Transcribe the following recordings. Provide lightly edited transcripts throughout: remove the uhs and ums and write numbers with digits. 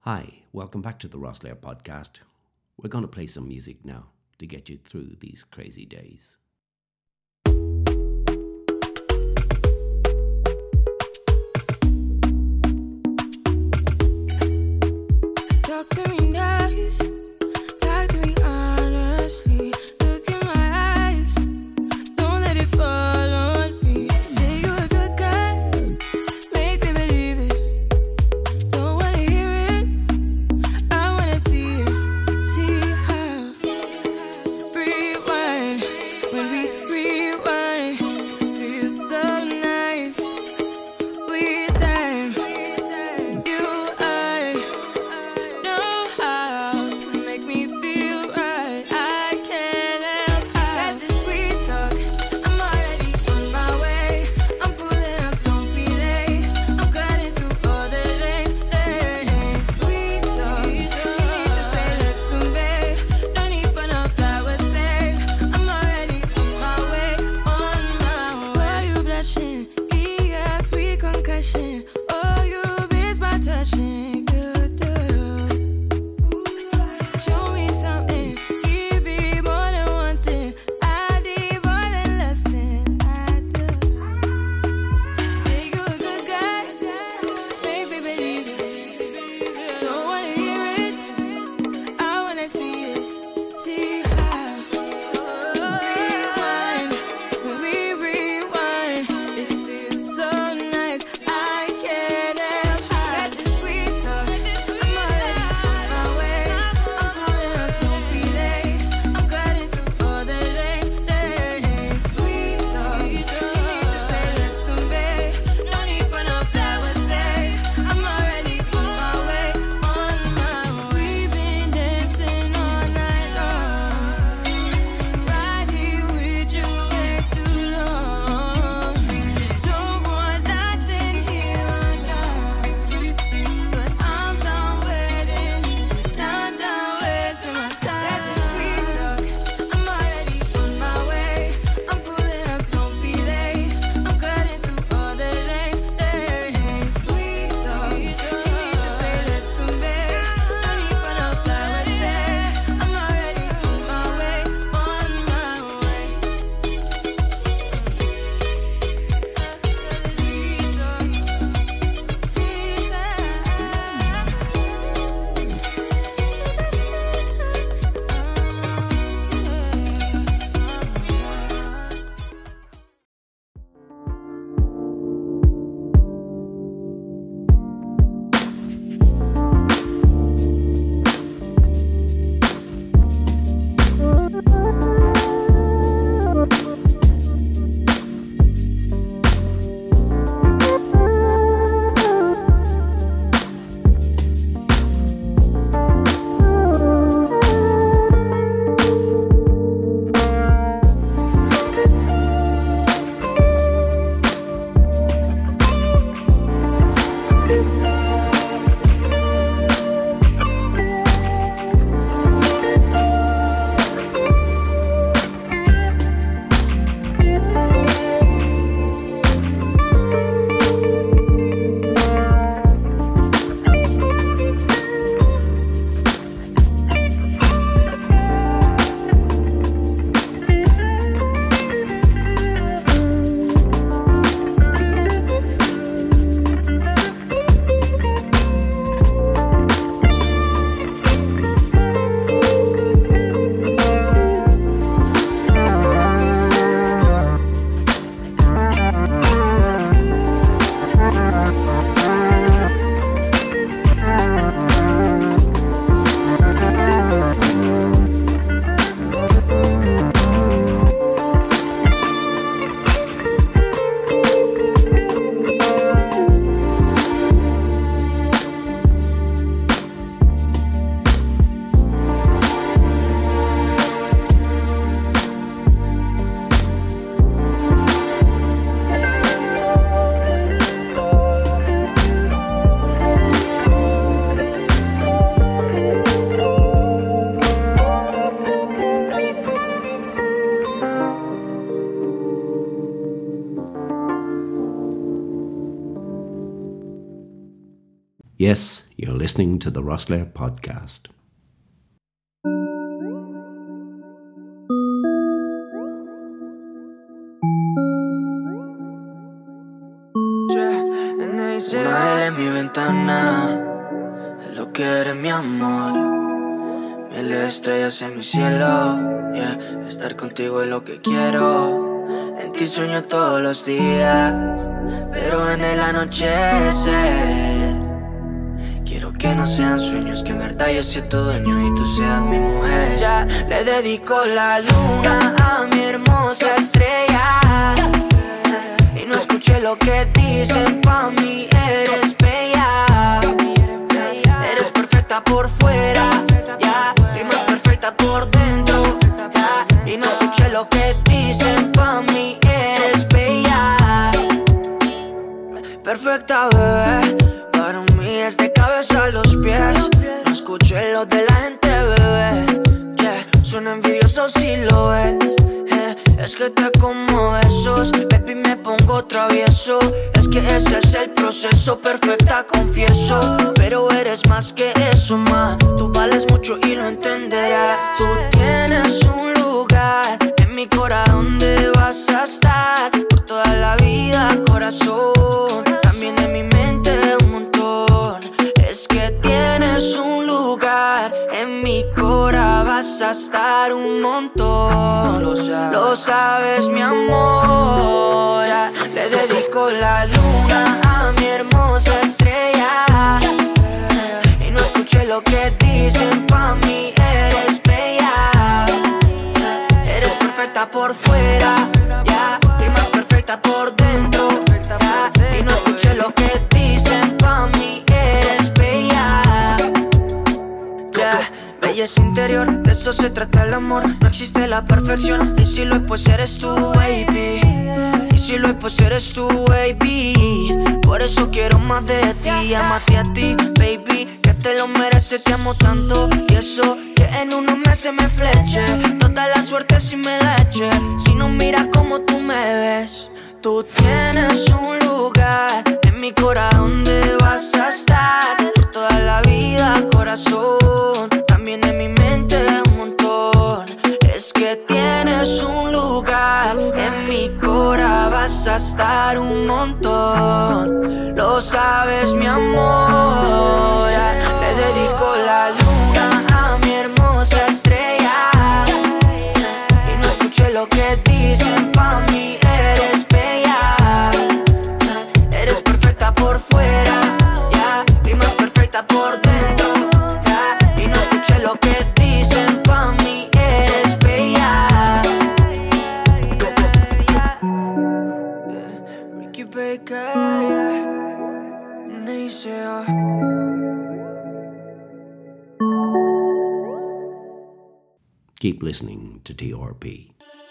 Hi, welcome back to the Ross Lair podcast. We're going to play some music now to get you through these crazy days. Talk to me nice, talk to me honestly. Look in my eyes, don't let it fall on me. Say you're a good guy, make me believe it. Don't wanna hear it, I wanna see it. See how rewind, when we rewind, it feels so nice. We time, you, I know how to make me feel right. I can't help got this sweet talk. I'm already on my way. I'm pulling up, don't be late. I'm cutting through all the lanes. Sweet talk. You need to say less to me. No need for no flowers, babe. I'm already on my way, on my way. Why you blushing? Yeah, sweet concussion. Oh, you miss my touching. Good girl. Show me something, give me more than one thing. I need more than less than I do. Say you're a good guy, make me believe it. Don't wanna hear it, I wanna see it. See how rewind, when we rewind, it feels so nice. I can't help got this sweet talk. I'm already on my way. I'm pulling up, don't be late. I'm cutting through all the lanes. Sweet talk. You need to say less to me. No need for no flowers, babe. I'm already on my way, on my way. We've been dancing all night long, right here with you way too long. Don't want nothing here or now, but I'm done waiting, done wasting my time. Got this sweet talk, I'm already on my way. I'm pulling up, don't be late. I'm cutting through all the lanes. Sweet talk, you need to say less to me. No need for no flowers, babe. I'm already on my way, on my way. Sweet talk, sweet Yes, you're listening to the Rosslayer Podcast. Una L en mi ventana es lo que eres, mi amor. Miles de estrellas en mi cielo, yeah. Estar contigo es lo que quiero. En ti sueño todos los días, pero en el anochecer quiero que no sean sueños, que en verdad yo sea tu dueño y tú seas mi mujer. Ya le dedico la luna a mi hermosa estrella, y no escuché lo que dicen, pa' mí eres bella. Eres perfecta por fuera, ya, y más perfecta por dentro, ya. Y no escuché lo que dicen, pa' mí eres bella. Perfecta, bebé, para mí es de cabeza a los pies. No escuché lo de la gente, bebé, yeah. Suena envidioso si lo ves, es que te como esos, baby, me pongo travieso. Es que ese es el proceso, perfecta, confieso. Pero eres más que eso, ma. Tú vales mucho y lo entenderás. Tú tienes un lugar en mi corazón donde vas a estar por toda la vida, corazón. También en mi mente un montón. Es que tienes un lugar en mi corazón, vas a estar un montón. Lo sabes, mi amor. Ya le dedico la luna a mi hermosa estrella, y no escuché lo que dicen, pa' mí eres bella. Eres perfecta por fuera, ya, y más perfecta por dentro, ya. Y no escuché lo que dicen, pa' mí eres bella, yeah. Belleza interior, de eso se trata el amor. No existe la perfección, y si lo hay pues eres tú, baby. Y si lo hay pues eres tú, baby. Por eso quiero más de ti, amate a ti, baby. Que te lo mereces, te amo tanto. Y eso que en unos meses me fleche. Toda la suerte si me la eche. Si no miras como tú me ves. Tú tienes un lugar en mi corazón donde vas a estar por toda la vida, corazón. También en mi mente un montón. Es que tienes un lugar en mi corazón, vas a estar un montón. Lo sabes, mi amor. Ya le dedico la luna a mi hermosa estrella, y no escuché lo que dicen, pa' mí eres bella. Eres perfecta por fuera, ya, y más perfecta por dentro, ya. Y no escuché lo que dicen, pa' mí eres bella. Ricky Baker, Nisea. Keep listening to TRP.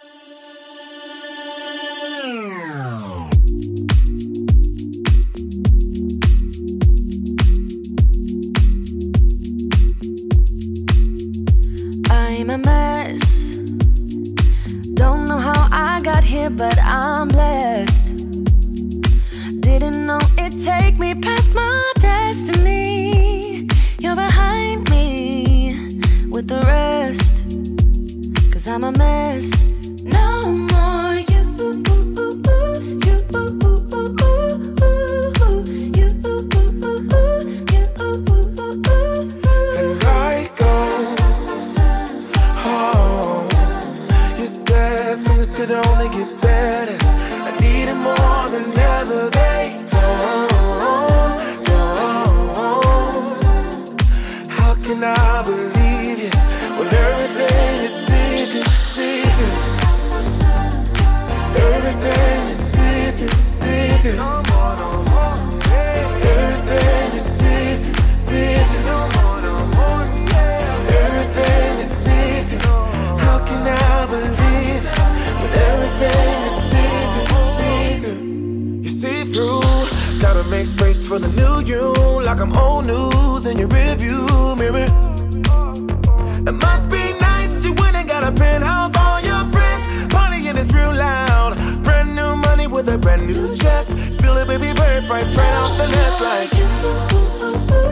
I'm a mess. Don't know how I got here, but I'm blessed. Didn't know it'd take me past my destiny. You're behind me with the rest, 'cause I'm a mess. No more you. And I go home. You said things could only get better. I needed more than ever. They don't. How can I believe you when everything is secret? Everything is secret. Everything is secret. Everything is secret. How can I believe when everything is secret? You see through, gotta make space for the new you, like I'm old news in your rearview mirror. It must be nice, you went and got a penthouse, all your friends partying, it's real loud. Brand new money with a brand new chest, still a baby bird price straight off the nest like you.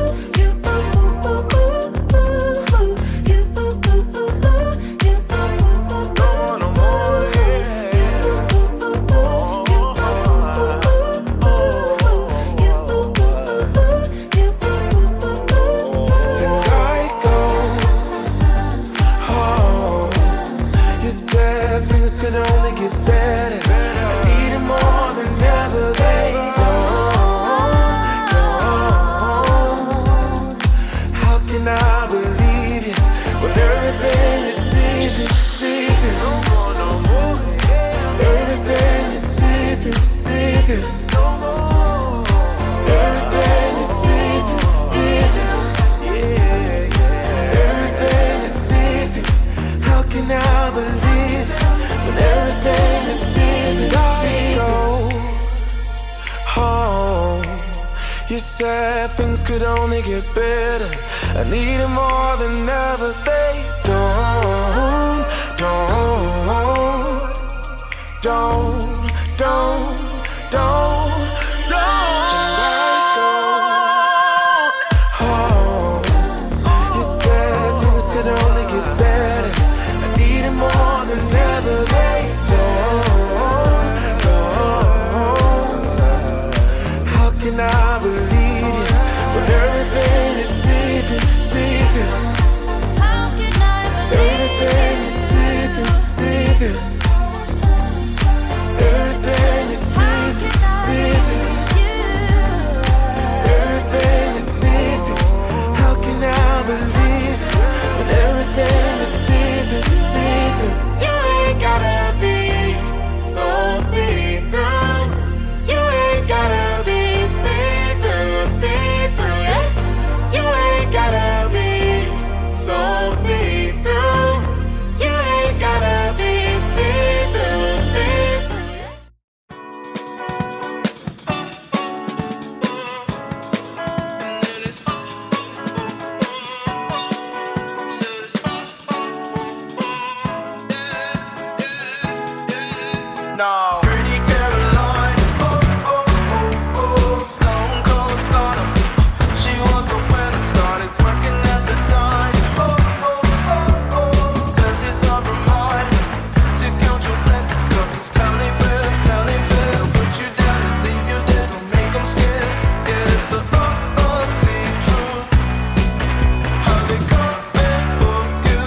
said things could only get better. I need it more than ever. They don't Oh, you said things could only get better. I need it more than ever. They don't. How can I believe you when everything is seeping? How can I believe Everything is seeping. Everything is seeping. Everything is seeping. How can I believe it when everything is seeping? You ain't gotta be so see-through. You ain't gotta be see-through, yeah. You ain't gotta be so see-through. You ain't gotta be see-through, yeah. No. Pretty Caroline, stone cold stunner. She was a winner, started working at the diner. Serves as a reminder to count your blessings, 'cause this town ain't fair. They'll put you down and leave you there, don't make them scared. Yeah, it's the ugly truth. How they coming for you.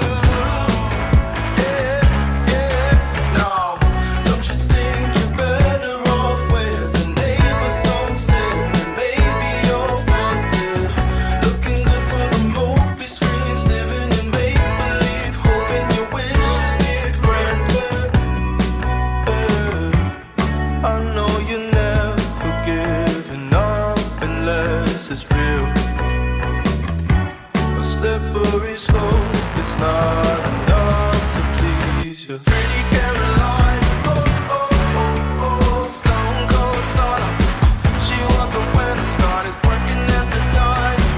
Yeah, no. Don't you think you're better off where the neighbors don't stare? Maybe you're wanted, looking good for the movie screens, living in make-believe, hoping your wishes get granted. I know you never giving up unless it's real. A slippery slope, it's not enough to please you. Pretty Caroline, stone cold stunner. She was a winner, started working at the diner.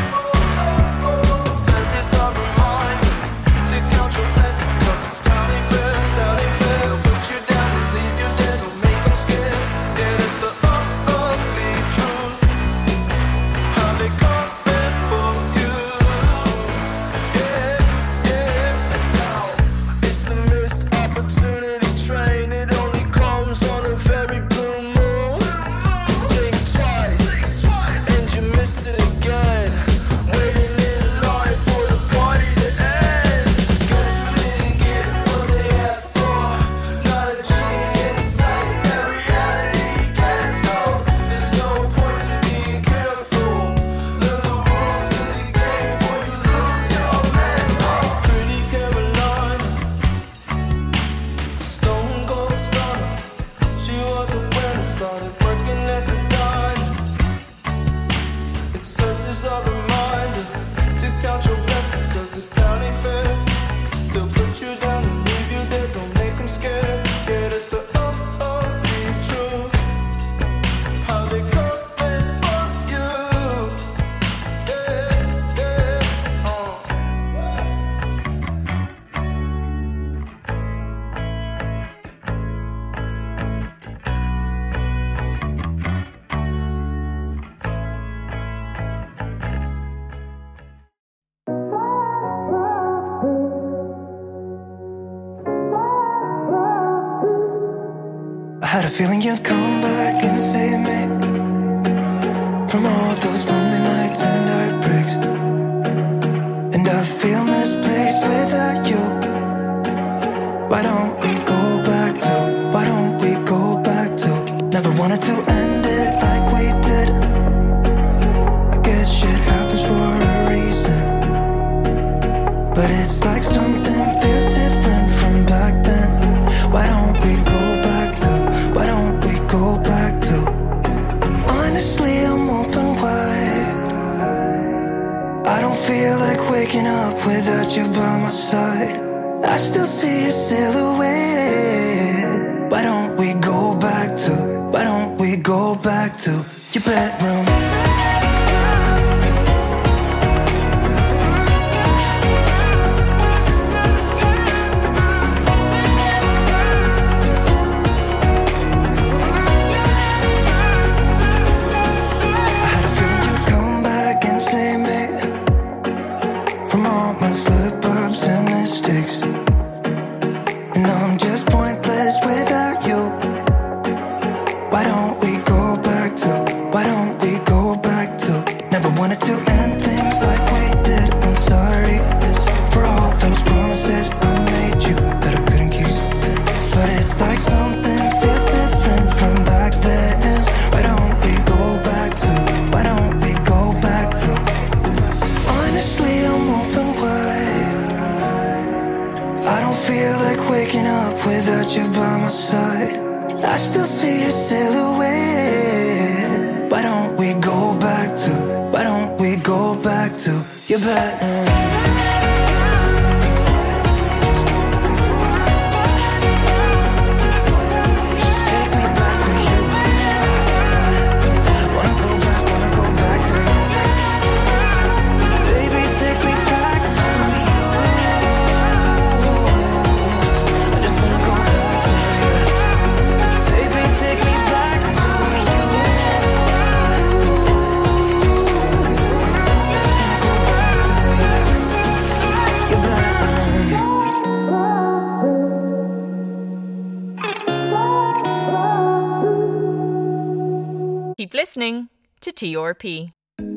Serves as a reminder to count your blessings, 'cause this town ain't fair. They'll put you down and leave you there, don't make them scared. Yeah, that's the ugly truth. How they coming for you. Yeah, let's go. It's the missed opportunity train. It only comes on a very blue moon. Blink twice, and you missed it again. Waiting in line for the party to end. Guess you didn't get what they asked for. Not a genie in sight, that reality can't solve. There's no point to being careful. Learn the rules of the game before you lose your mental. Pretty Caroline, the stone cold stunner. She was a winner, started working at the diner. It serves as a reminder to count your blessings, 'cause this town ain't fair. They'll put you down and leave you there, don't make them scared. Yeah, that's the ugly truth. How they coming for you. Yeah. I had a feeling you'd come back and save me from all those lonely nights and heartbreaks. And I feel misplaced without you. Why don't we go back to? Why don't we go back to? Never wanted to end it like we did. I guess shit happens for a reason, but it's like something feels different from back then. Why don't we go back to? Why don't we go back to? Honestly, I'm open wide. I don't feel like waking up without you by my side. I still see your silhouette. Why don't we go back to? Why don't we go back to your bedroom? wanted to end things like we did. I'm sorry for all those promises I made you that I couldn't keep. But it's like something feels different from back then. Why don't we go back to? Why don't we go back to? Honestly, I'm open wide. I don't feel like waking up without you by my side. I still see your silhouette. Why don't we go back to? Why don't we go back to your bed? Keep listening to TRP.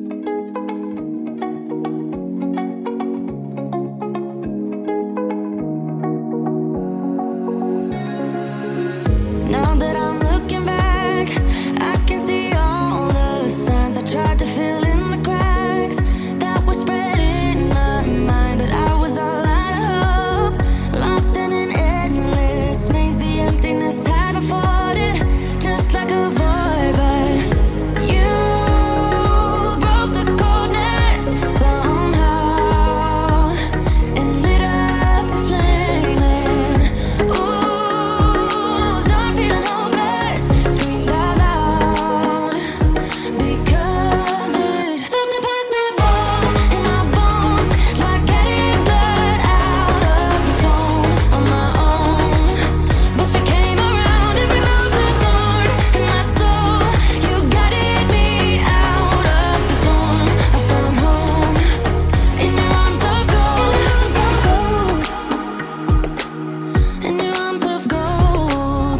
Now that I'm looking back, I can see all the signs I tried to fill in the cracks that were spread in my mind, but I was all out of hope, lost in an endless maze. The emptiness had unfolded just like a void, but you broke the coldness somehow and lit up a flame. And ooh, I was done feeling hopeless, screamed out loud because it felt impossible in my bones, like getting blood out of the stone on my own. But you came around and removed the thorn in my soul. You guided me out of the storm. I found home in your arms of gold, in your arms of gold,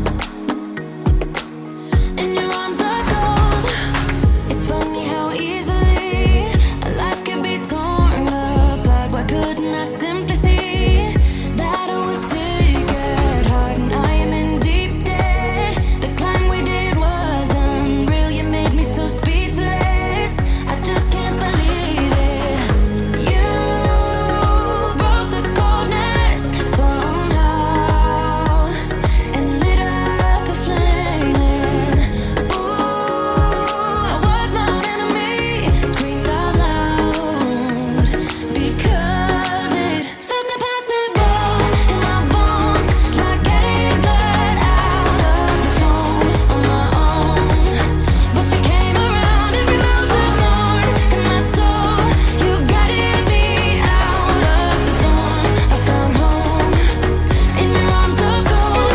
in your arms of gold. It's funny how easily a life can be torn apart. Why couldn't I simply see that I was sick at heart and I am in deep debt? The climb we did was unreal. You made me so speechless. I just can't believe it. You broke the coldness somehow and lit up a flame. And ooh, I was my own enemy, screamed out loud because it felt impossible in my bones, like getting blood out of the stone on my own. But you came around and removed the thorn in my soul. You guided me out of the storm. I found home in your arms of gold,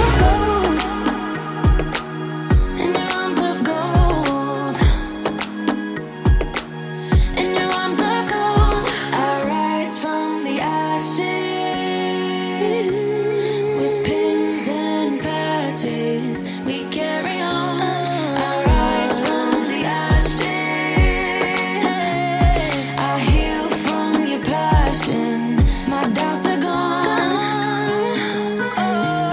in your arms of gold, in your arms of gold. I rise from the ashes with pins and patches. We carry on. I rise from the ashes. I heal from your passion. My doubts are gone. Oh,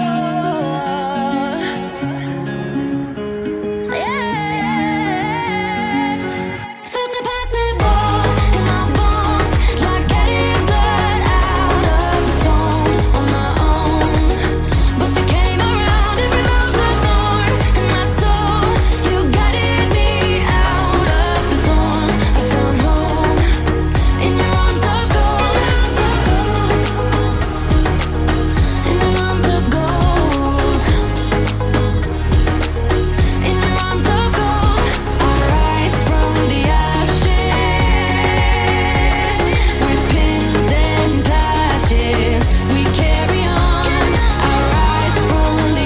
yeah. Felt impossible in my bones, like getting blood out of the stone on my own. But you came around and removed the thorn in my soul. You guided me out of the storm. I found home in your arms of gold, in your arms of gold, in your arms of gold. I rise from the ashes with pins and patches. We carry on. I rise from the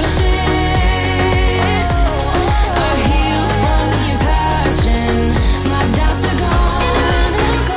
ashes. I heal from your passion. My doubts are gone.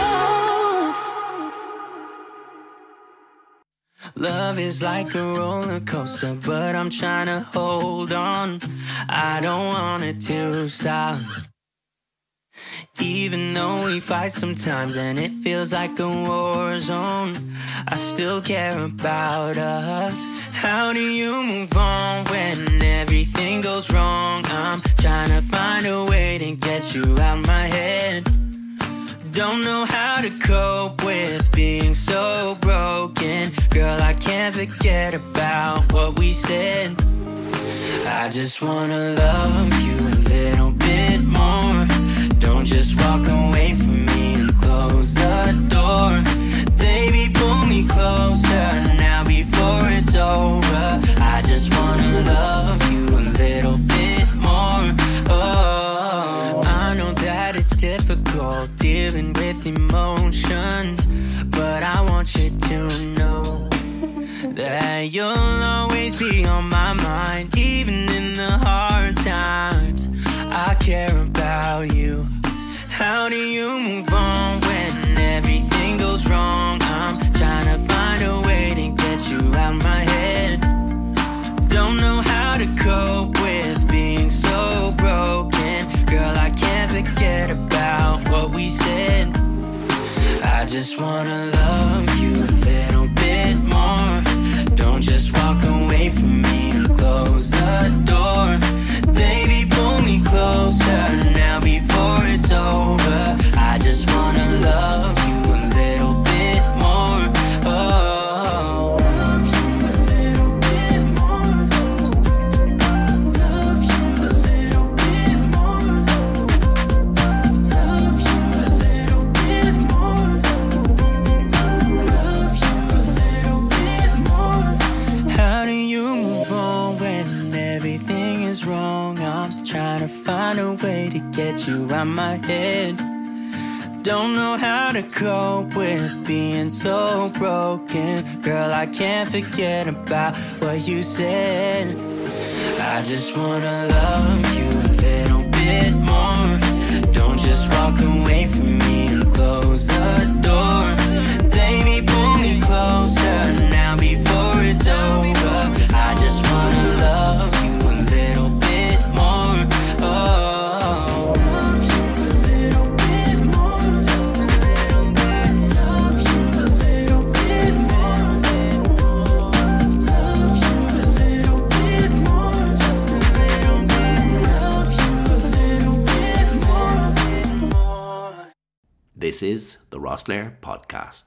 Love is like a roller coaster, but I'm trying to hold on. I don't want it to stop. Even though we fight sometimes and it feels like a war zone, I still care about us. How do you move on when everything goes wrong? I'm trying to find a way to get you out my head. Don't know how to cope with being so broken. Girl, I can't forget about what we said. I just wanna love you a little bit more. Don't just walk away from me and close the door. Baby, pull me closer now before it's over. I just wanna love you a little bit more. Oh, I know that it's difficult dealing with emotions, but I want you to know that you'll always be on my mind. Even in the hard times, I care about you. How do you move on when everything goes wrong? I'm trying to find a way to get you out my head. Don't know how to cope with being so broken. Girl, I can't forget about what we said. I just wanna love you a little bit more. Don't just walk away from me and close the door. Baby, pull me closer now before it's over. I just wanna love you a little bit more. Oh, love you a little bit more. Love you a little bit more. Love you a little bit more. Love you a little bit more. How do you move on when everything is wrong? I'm trying to find a way to get you out my head. Don't know how to cope with being so broken. Girl, I can't forget about what you said. I just wanna love you a little bit more. Don't just walk away from me and close the door. Baby, pull me closer now before it's over. I just wanna love you a little bit more. Oh, love you a little bit more. Just a little bit. Love you a little bit more. Love you a little bit more. Just a little bit. Love you a little bit more. This is the Rosslare Podcast.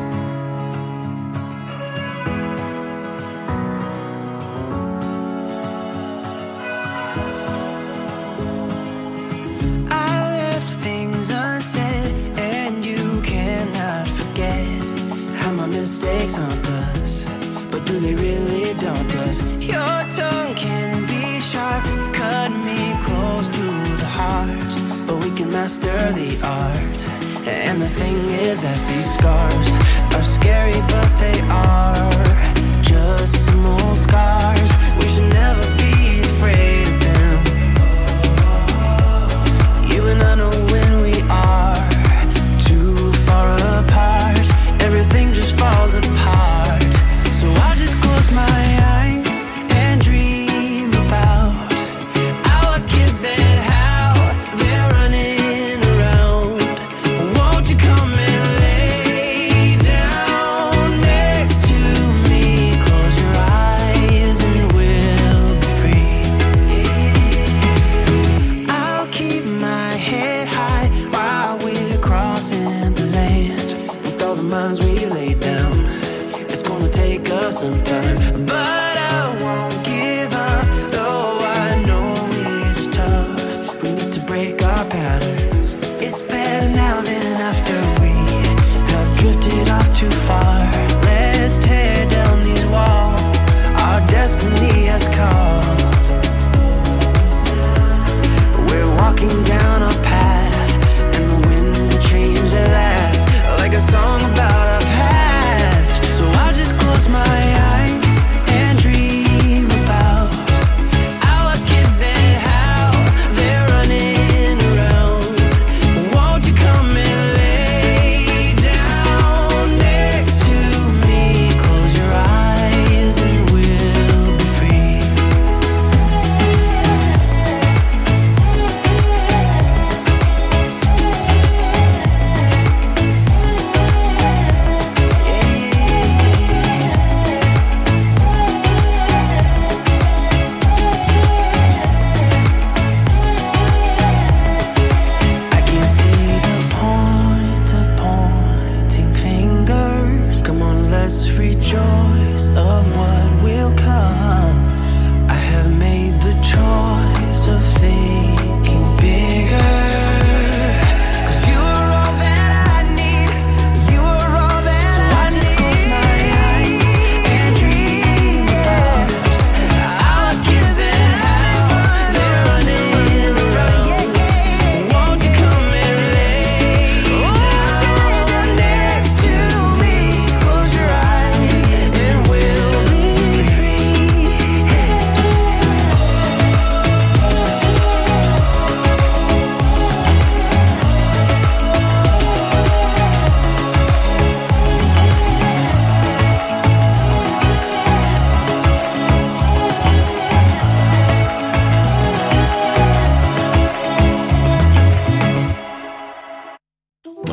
I left things unsaid, and you cannot forget how my mistakes haunt us. But do they really daunt us? Your tongue can be sharp, cut me close to the heart, but we can master the art. And the thing is that these scars are scary, but they are just some old scars. We should never be afraid of them. You and I know when we are too far apart, everything just falls apart. So I just close my eyes and dream about our kids and how they're running around. Won't you come and lay down next to me? Close your eyes and we'll be free. I'll keep my head high while we're crossing the land. With all the minds we laid down, it's gonna take us some time, but I won't give up. Though I know it's tough, we need to break our patterns. It's better now than after we have drifted off too far. Let's tear down these walls our destiny has called. We're walking down a path, and the wind will change at last, like a song about our past. So I just close my eyes and dream about our kids and how they're running around. Won't you come and lay down next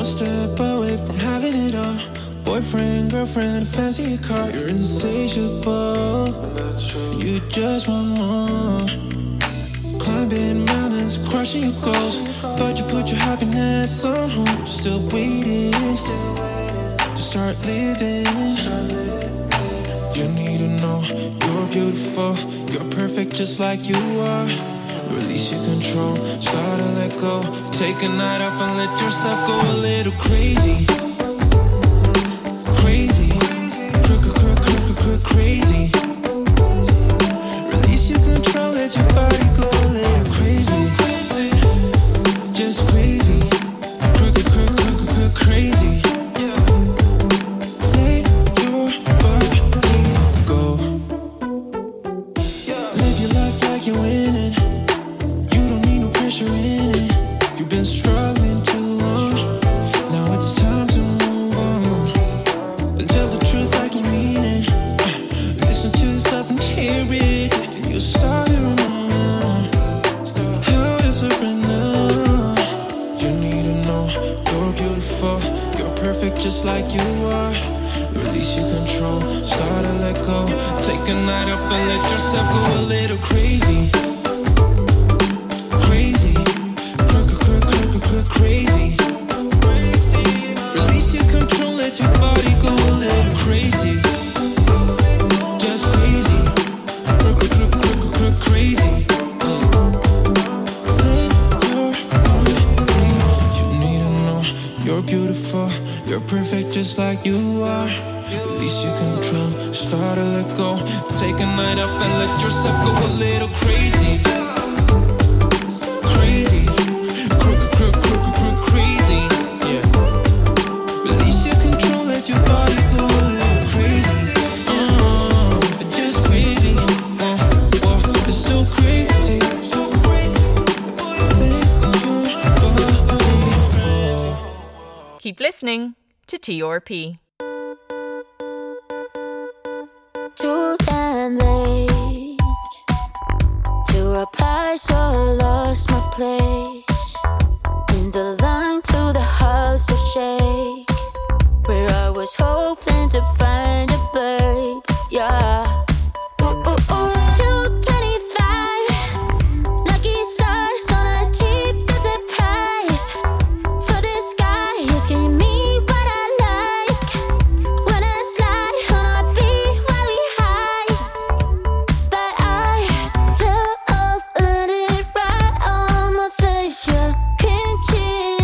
one step away from having it all. Boyfriend, girlfriend, fancy car. You're insatiable, and that's true. You just want more. Climbing mountains, crushing your goals, but you put your happiness on hold. Still waiting to start living. You need to know you're beautiful, you're perfect just like you are. Release your control, start to let go. Take a night off and let yourself go a little crazy. Crazy, crazy. Release your control, let your body go a little crazy. Just crazy, crazy. Let your body go. Live your life like you're winning. You don't need no pressure in it. You've been struggling too long. Now it's time to move on. And tell the truth like you mean it. Listen to yourself and hear it. And you'll start to remember how to surrender. You need to know you're beautiful, you're perfect just like you are. Release your control, start to let go. Take a night off and let yourself go a little crazy. Crazy, crazy. Release your control, let your body go a little crazy. Just crazy, crazy. Let your body breathe. You need to know you're beautiful, you're perfect just like you are. Release your control, start to let go. Take a night off and let yourself go a little crazy. Crazy, crazy, yeah. Release your control, let your body go a little crazy. Just crazy, it's so crazy. Let your body go. Keep listening to TRP. Too damn late to apply, so I lost my place in the line to the house of shake, where I was hoping to find a babe. Yeah. Ooh, ooh, ooh, 225 lucky stars on a cheap visit price. For this guy, he's giving me what I like. When I slide on a beat while we high, but I fell off, let it right on my face. Yeah, can't cheat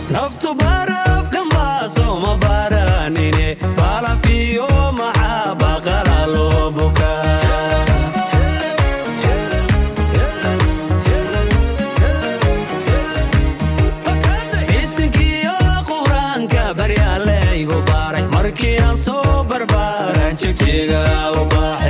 naftu barafkan baaso ma baranine balafiyo maxaa baqala loo bukaa isinkiyo quraanka baryaalaygu baray markii aan soo barbaaran jigjiga u baaxay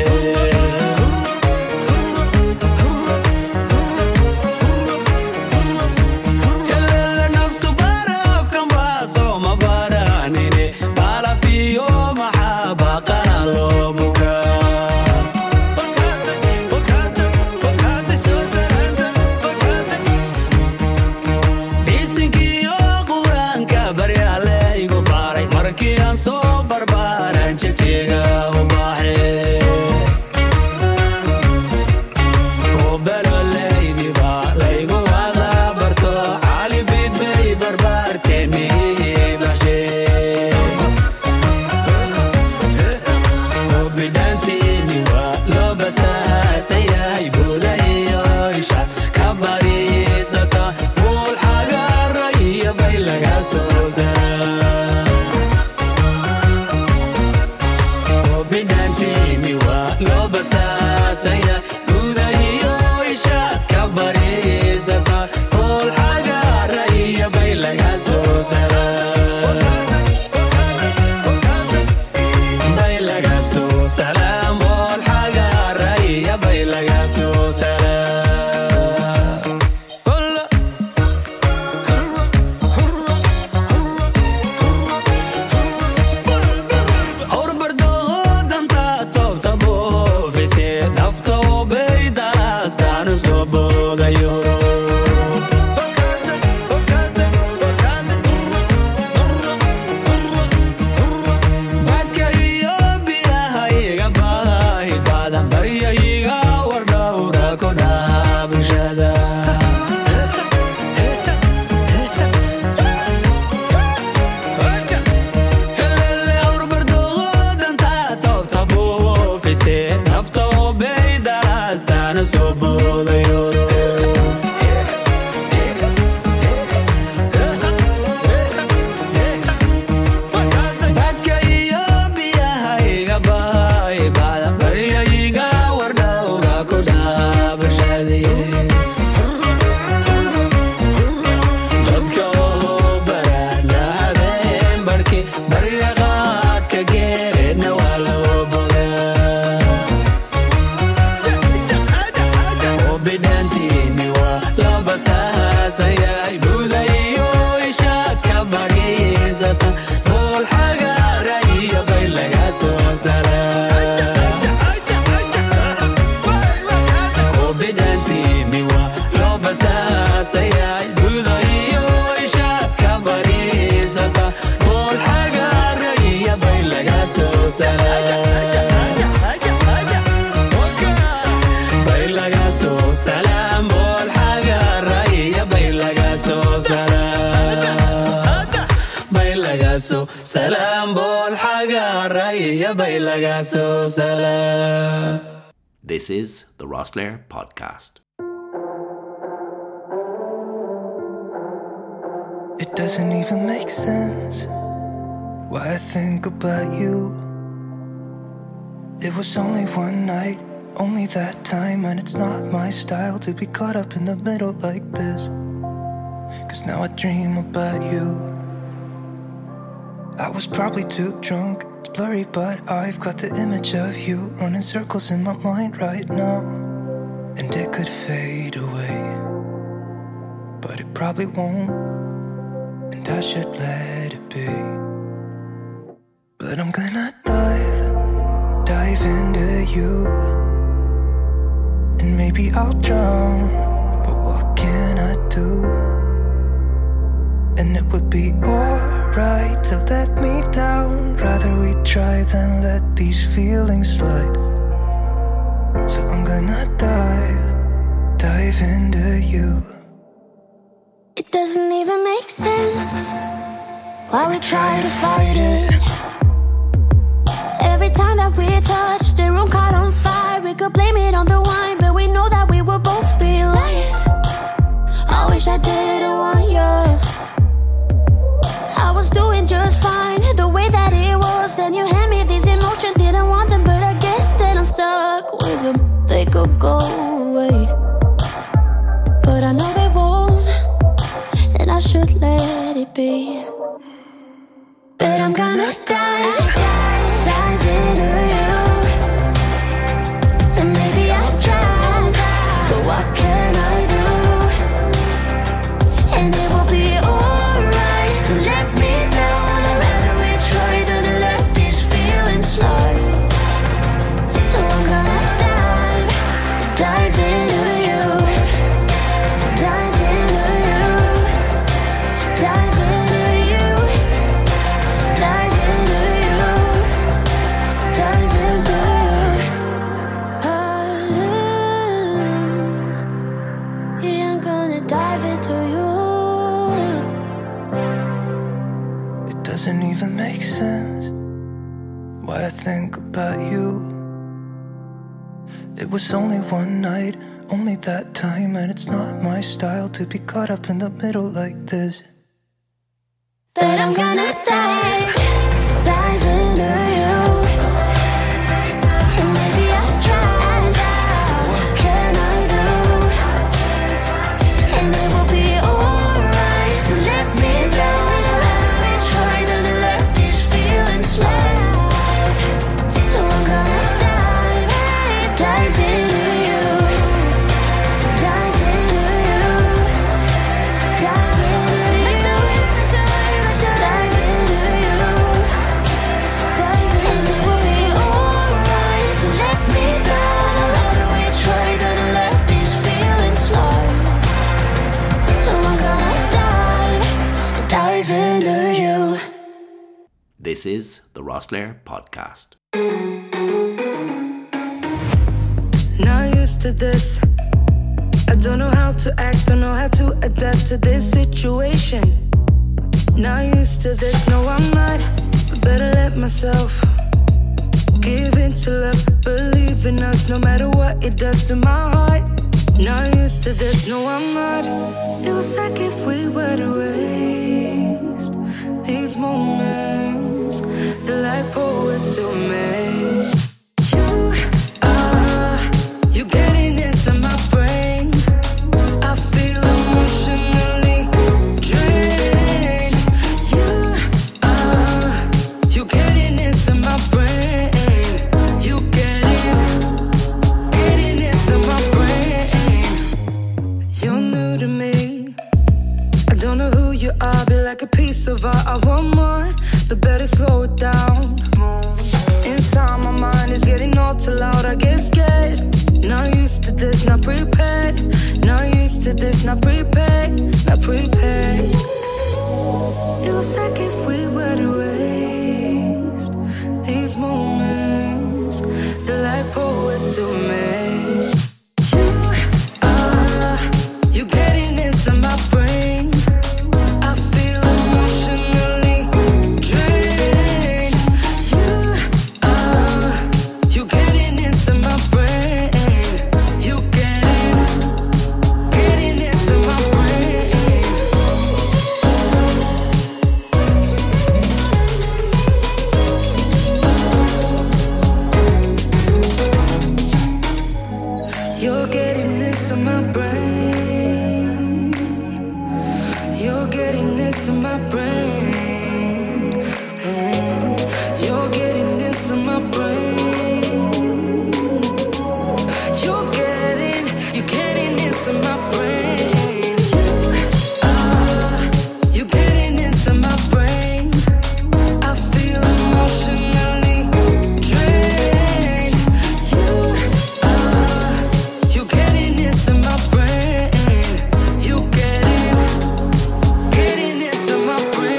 This is the Rosslair Podcast. It doesn't even make sense why I think about you. It was only one night, only that time, and it's not my style to be caught up in the middle like this. 'Cause now I dream about you. I was probably too drunk, it's blurry, but I've got the image of you running circles in my mind right now. And it could fade away, but it probably won't, and I should let it be. But I'm gonna dive into you, and maybe I'll drown, but what can I do? And it would be alright to let me down. Rather we try than let these feelings slide. So I'm gonna dive into you. It doesn't even make sense why we try to fight it. Every time that we touch, the room caught on fire. We could blame it on the wine, but we know that we will both be lying. I wish I didn't want you. go away, but I know they won't, and I should let it be. But I'm gonna dive into you, and maybe I'll try, but what can I do? And it will be alright to let me down. I'd rather we try than let these feelings slide. So I'm gonna dive into you, dive into you, dive into you, dive into you, dive into you. Yeah, I'm gonna dive into you. It doesn't even make sense why I think about you. It was only one night, only that time, and it's not my style to be caught up in the middle like this. But I'm gonna dive into you, and maybe I'll try, what can I do? And it will be alright to let me down. I'd rather we try than let these feelings slide. So I'm gonna dive into you, dive into you, dive into you, dive into you, dive into you. And it will be alright to let me down. I'd rather we try than let these feelings slide. So I'm gonna dive into you. This is the Rosslair Podcast. Not used to this. I don't know how to act, don't know how to adapt to this situation. Not used to this, no I'm not, but better let myself give in to love, believe in us no matter what it does to my heart. Not used to this, no I'm not. It was like if we were to waste these moments, they're like poets to me. You getting into my brain. I feel emotionally drained. You getting into my brain. You getting into my brain. You're new to me. I don't know who you are, be like a piece of art. I want more, but better slow it down. Inside my mind is getting all too loud, I get scared. Not used to this, not prepared. Not used to this, not prepared. Not prepared. It was like if we were to waste these moments, they're like poets to me. You getting into my brain. I feel emotionally drained. You getting into my brain. You getting into my brain. You're getting into my brain. You're getting into my brain. You're getting into my brain. You're getting into my brain. You getting into my brain. I feel emotionally drained. You getting into my brain. You getting into my brain.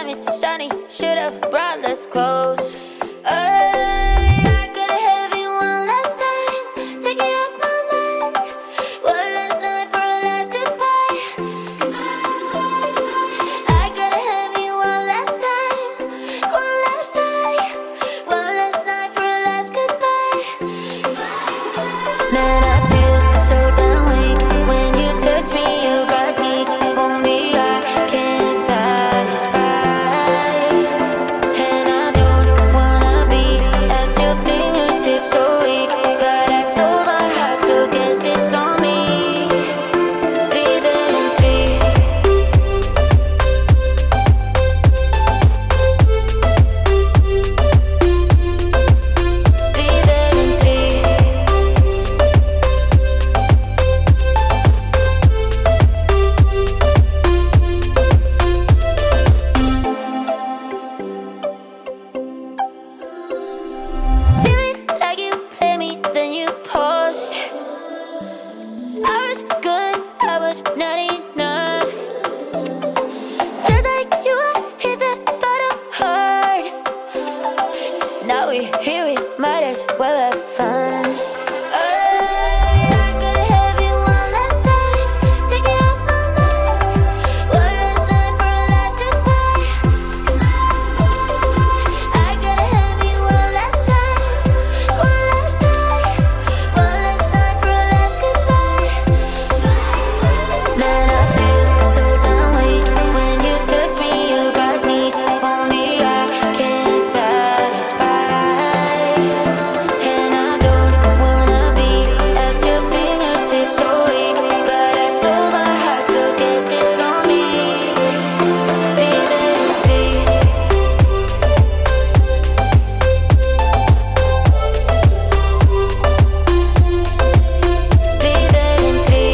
it's sunny. Should've brought less clothes. I got a heavy one last time. Take it off my mind. One last night for a last goodbye. I got a heavy one last time. One last night. One last night for a last goodbye. Man, I feel so damn weak. When you text me, you got needs. Only I can satisfy. And I don't wanna be at your fingertips so weak. But I sold my heart, so guess it's on me. Be there in 3. Be there in 3. Feeling like you play me, then you pause. I was good, I was not enough. Just like you, I hit the bottom hard. Now we're here, we might as well have fun. I got a heavy one last time. Take it off my mind. One last night for a last goodbye. I got a heavy one last time. One last night. One last night for a last goodbye. Man, I feel so damn weak. When you touch me, you got needs. Only I can satisfy. And I don't wanna be at your fingertips so weak. But I sold my heart, so guess it's on me. Be there in 3. Be there in 3.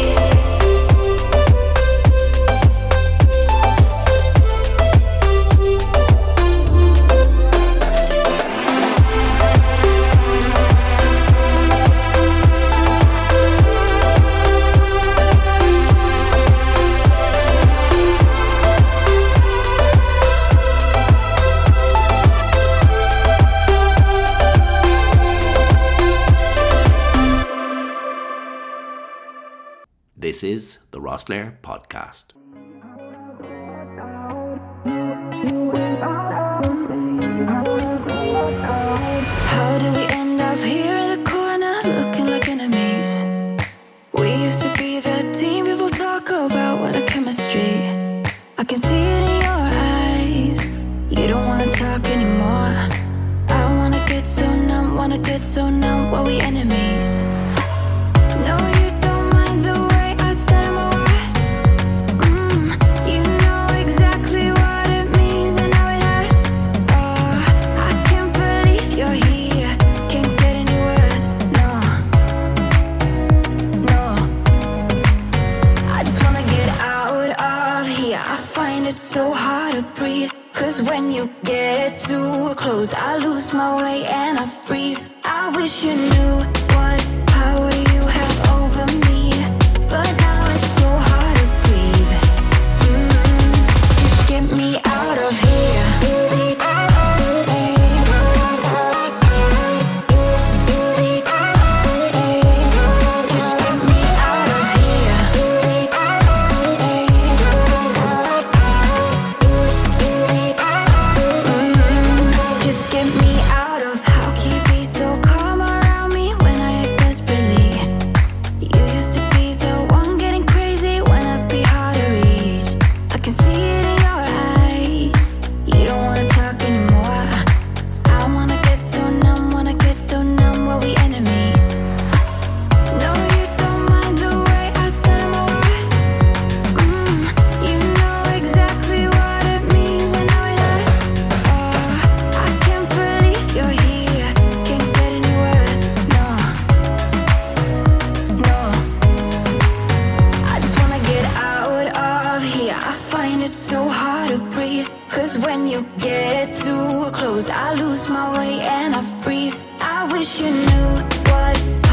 This is the Rosslair Podcast. How did we end up here in the corner looking like enemies? We used to be the team people talk about, what a chemistry. I can see it in your eyes. You don't wanna talk anymore. I wanna get so numb while we enemies. No, you don't mind the way I stutter my words. You know exactly what it means and how it hurts. Oh, I can't believe you're here. Can't get any worse. No, no. I just wanna get out of here. I find it so hard to breathe. 'Cause when you get too close, I lose my way and I freeze. I wish you knew what power you have over me, but now it's so hard to breathe. Just get me out of here. Just get me out of here. Just get me out of. How can you be so calm around me when I act desperately? You used to be the one getting crazy when I'd be hard to reach. I can see it in your eyes. You don't wanna talk anymore. I wanna get so numb while we enemies. No, you don't mind the way I stutter my words. You know exactly what it means and how it hurts. Oh, I can't believe you're here. Can't get any worse. No, no. I just wanna get out of here. I find it so hard to breathe. 'Cause when you get too close, I lose my way and I freeze. I wish you knew what